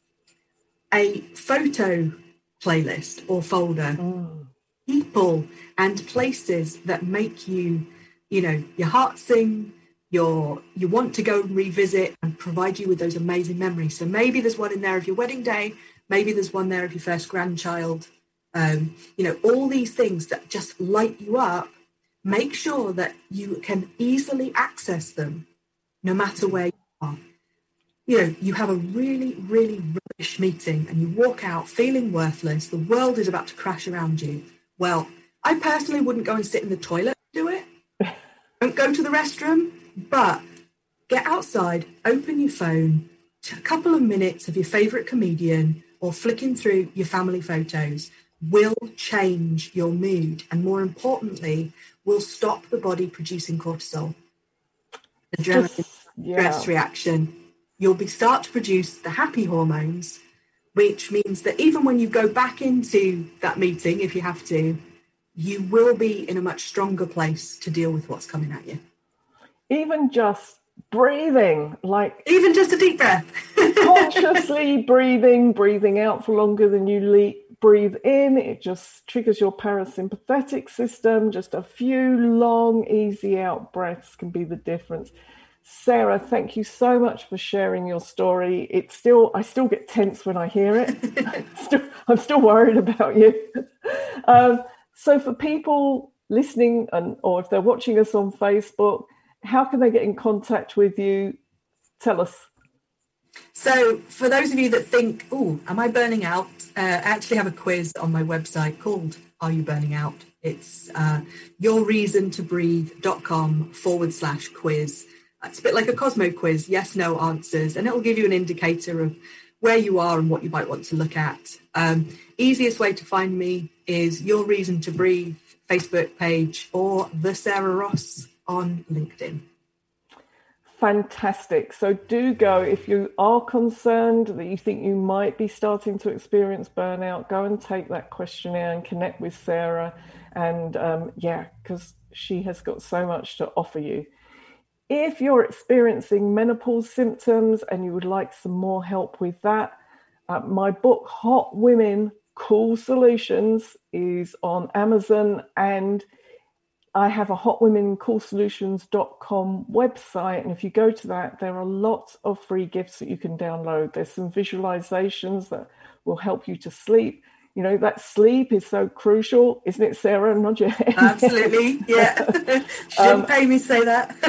A photo playlist or folder, mm. people and places that make you, you know, your heart sing, your, you want to go and revisit and provide you with those amazing memories. So maybe there's one in there of your wedding day, maybe there's one there of your first grandchild, um, you know, all these things that just light you up. Make sure that you can easily access them no matter where you are. You know, you have a really, really rubbish meeting and you walk out feeling worthless. The world is about to crash around you. Well, I personally wouldn't go and sit in the toilet and do it. Don't go to the restroom, but get outside, open your phone, a couple of minutes of your favourite comedian or flicking through your family photos will change your mood. And more importantly, will stop the body producing cortisol. Adrenaline, yeah. stress reaction. You'll be start to produce the happy hormones, which means that even when you go back into that meeting, if you have to, you will be in a much stronger place to deal with what's coming at you. Even just breathing, like... Even just a deep breath. Consciously breathing, breathing out for longer than you le- breathe in. It just triggers your parasympathetic system. Just a few long, easy out breaths can be the difference. Sarah, thank you so much for sharing your story. It's still, I still get tense when I hear it. still, I'm still worried about you. Um, so for people listening and or if they're watching us on Facebook, how can they get in contact with you? Tell us. So for those of you that think, oh, am I burning out? Uh, I actually have a quiz on my website called Are You Burning Out? It's uh, yourreasontobreathe.com forward slash quiz. It's a bit like a Cosmo quiz, yes, no answers, and it'll give you an indicator of where you are and what you might want to look at. Um, easiest way to find me is Your Reason to Breathe Facebook page or The Sarah Ross on LinkedIn. fantastic. So do go. If you are concerned that you think you might be starting to experience burnout, go and take that questionnaire and connect with Sarah. And um, yeah, because she has got so much to offer you. If you're experiencing menopause symptoms and you would like some more help with that, uh, my book, Hot Women, Cool Solutions, is on Amazon, and I have a hot women cool solutions dot com website. And if you go to that, there are lots of free gifts that you can download. There's some visualizations that will help you to sleep. You know, that sleep is so crucial, isn't it, Sarah? Nod your head. Absolutely, yeah. She didn't um, pay me to say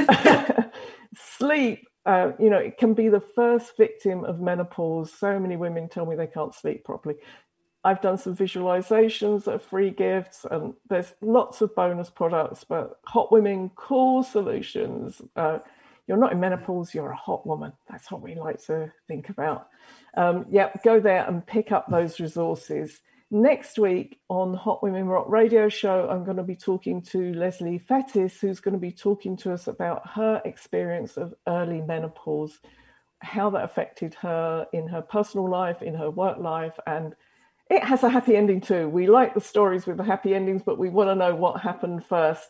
that. Sleep, uh, you know, it can be the first victim of menopause. So many women tell me they can't sleep properly. I've done some visualizations that are free gifts, and there's lots of bonus products, but Hot Women Cool Solutions. Uh, you're not in menopause, you're a hot woman. That's what we like to think about. Um, yeah, go there and pick up those resources. Next week on Hot Women Rock Radio Show, I'm going to be talking to Leslie Fettis, who's going to be talking to us about her experience of early menopause, how that affected her in her personal life, in her work life, and it has a happy ending too. We like the stories with the happy endings, but we want to know what happened first.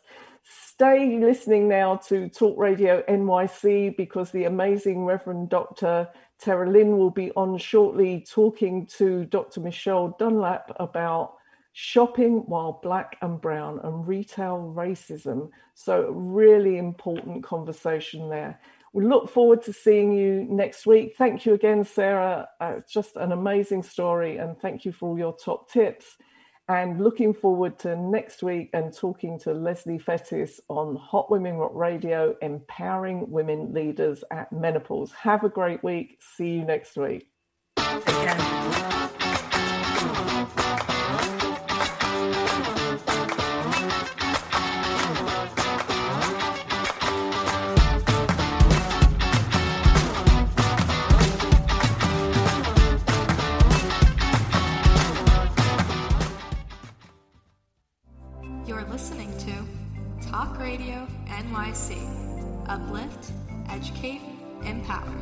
Stay listening now to Talk Radio N Y C, because the amazing Reverend Doctor Tara Lynn will be on shortly talking to Doctor Michelle Dunlap about shopping while black and brown and retail racism. So really important conversation there. We look forward to seeing you next week. Thank you again, Sarah. Uh, just an amazing story, and thank you for all your top tips. And looking forward to next week and talking to Leslie Fettis on Hot Women Rock Radio, empowering women leaders at menopause. Have a great week. See you next week. Take care. N Y C. Uplift, educate, empower.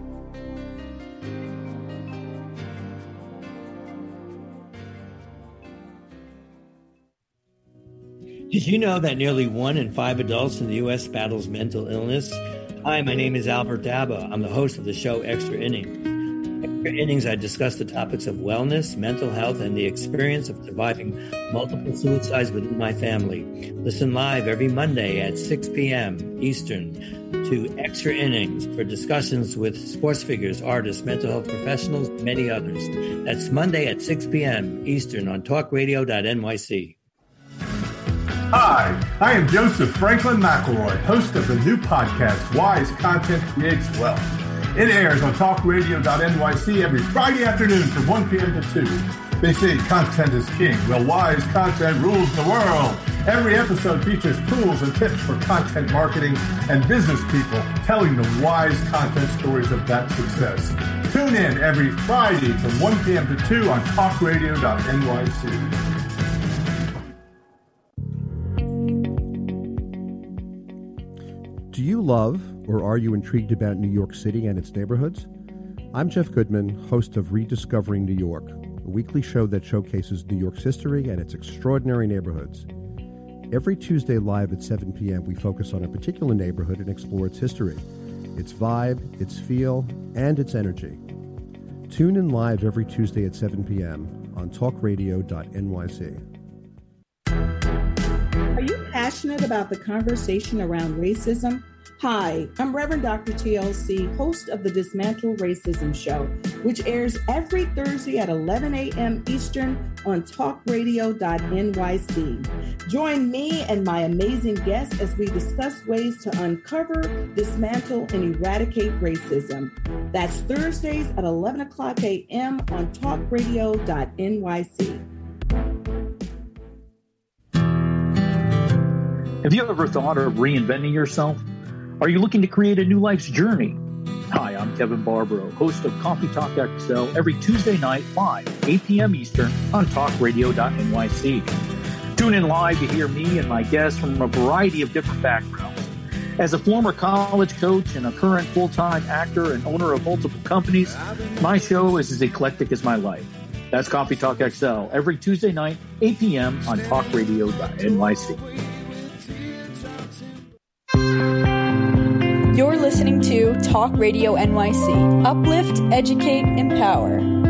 Did you know that nearly one in five adults in the U S battles mental illness? Hi, my name is Albert Daba. I'm the host of the show Extra Innings. Extra Innings, I discuss the topics of wellness, mental health, and the experience of surviving multiple suicides within my family. Listen live every Monday at six p.m. Eastern to Extra Innings for discussions with sports figures, artists, mental health professionals, and many others. That's Monday at six p.m. Eastern on talk radio dot N Y C. Hi, I am Joseph Franklin McElroy, host of the new podcast, Wise Content Creates Wealth. It airs on talk radio dot N Y C every Friday afternoon from one p.m. to two. They say content is king. Well, wise content rules the world. Every episode features tools and tips for content marketing and business people telling the wise content stories of that success. Tune in every Friday from one p.m. to two on talk radio dot N Y C. Do you love or are you intrigued about New York City and its neighborhoods? I'm Jeff Goodman, host of Rediscovering New York, a weekly show that showcases New York's history and its extraordinary neighborhoods. Every Tuesday live at seven p.m., we focus on a particular neighborhood and explore its history, its vibe, its feel, and its energy. Tune in live every Tuesday at seven p.m. on talk radio dot N Y C. Are you passionate about the conversation around racism? Hi, I'm Reverend Doctor T L C, host of the Dismantle Racism Show, which airs every Thursday at eleven a.m. Eastern on talk radio dot N Y C. Join me and my amazing guests as we discuss ways to uncover, dismantle, and eradicate racism. That's Thursdays at eleven o'clock a.m. on talk radio dot N Y C. Have you ever thought of reinventing yourself? Are you looking to create a new life's journey? Hi, I'm Kevin Barbaro, host of Coffee Talk X L every Tuesday night live, eight p.m. Eastern on talk radio dot N Y C. Tune in live to hear me and my guests from a variety of different backgrounds. As a former college coach and a current full-time actor and owner of multiple companies, my show is as eclectic as my life. That's Coffee Talk X L every Tuesday night, eight p.m. on talk radio dot N Y C. You're listening to Talk Radio N Y C. Uplift, educate, empower.